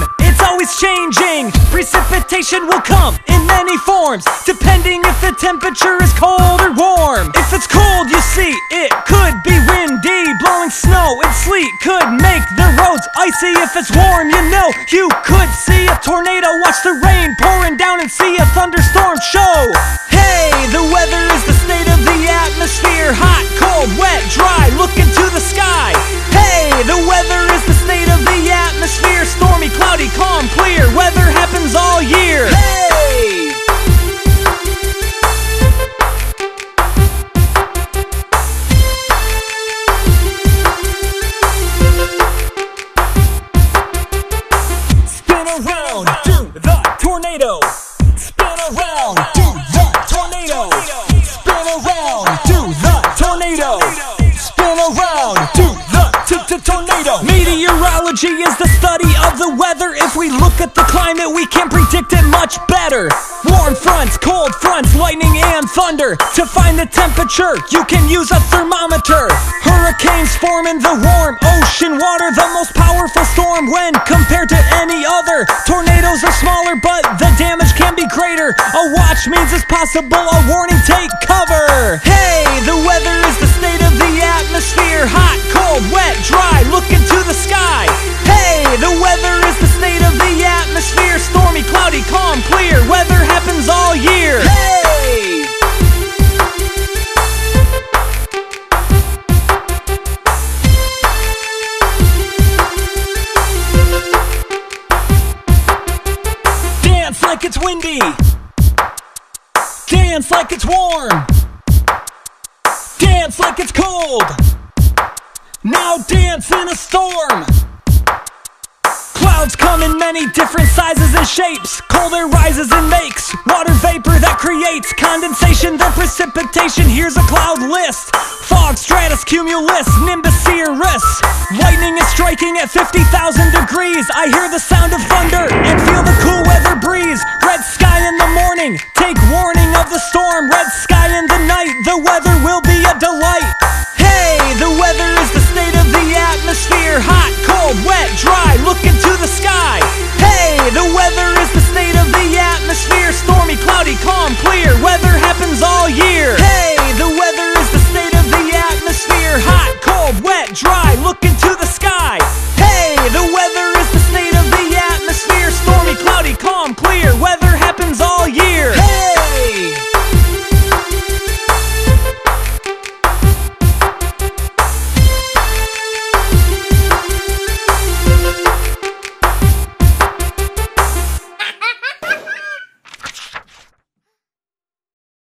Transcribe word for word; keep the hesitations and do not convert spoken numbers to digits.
it's always changing. Precipitation will come in many forms, depending if the temperature is cold or warm. If it's cold, you see, it could be windy. Blowing snow and sleet could make the roads icy. If it's warm, you know, you could see a tornado. Watch the rain pouring down and see a thunderstorm show. Hey, the weather is the state of the atmosphere. Hot, cold, wet, dry, look into the sky. Hey, the weather is the state of the atmosphere. Stormy, cloudy, calm, clear, weather happens all year. Hey! Spin around, do the tornado. Spin around, do the tornado. Spin around, do the tornado. Spin around, do the tornado. Meteorology is the study of the weather. If we look at the climate, we can predict it much better. Warm fronts, cold fronts, lightning and thunder. To find the temperature, you can use a thermometer. Hurricanes form in the warm ocean water, the most powerful storm when compared to any other. Tornadoes are smaller, but the damage can be greater. A watch means it's possible, a warning, take cover. Hey, the weather is the state of the atmosphere. Hot, cold, wet, dry, look into the sky. Hey, the weather is the state of the atmosphere. Stormy, cloudy, calm, clear, weather happens all year. Hey! Dance like it's windy. Dance like it's warm. Dance like it's cold. Now dance in a storm. Clouds come in many different sizes and shapes. Cold air rises and makes water vapor that creates condensation, then precipitation. Here's a cloud list: fog, stratus, cumulus, nimbus, cirrus. Lightning is striking at fifty thousand degrees. I hear the sound of thunder and feel the cool weather breeze. Red sky in the morning, take warning of the storm. Red sky in the night, the weather will be a delight. Hey, the weather is the state of the atmosphere. Hot, cold, wet, dry, look into the sky. Hey, the weather is the state of the atmosphere. Stormy, cloudy, calm, clear, weather happens all year. Hey, the weather is the state of the atmosphere. Hot, cold, wet, dry, look into the sky. Hey, the weather is the state of the atmosphere. Stormy, cloudy, calm, clear, weather happens all year.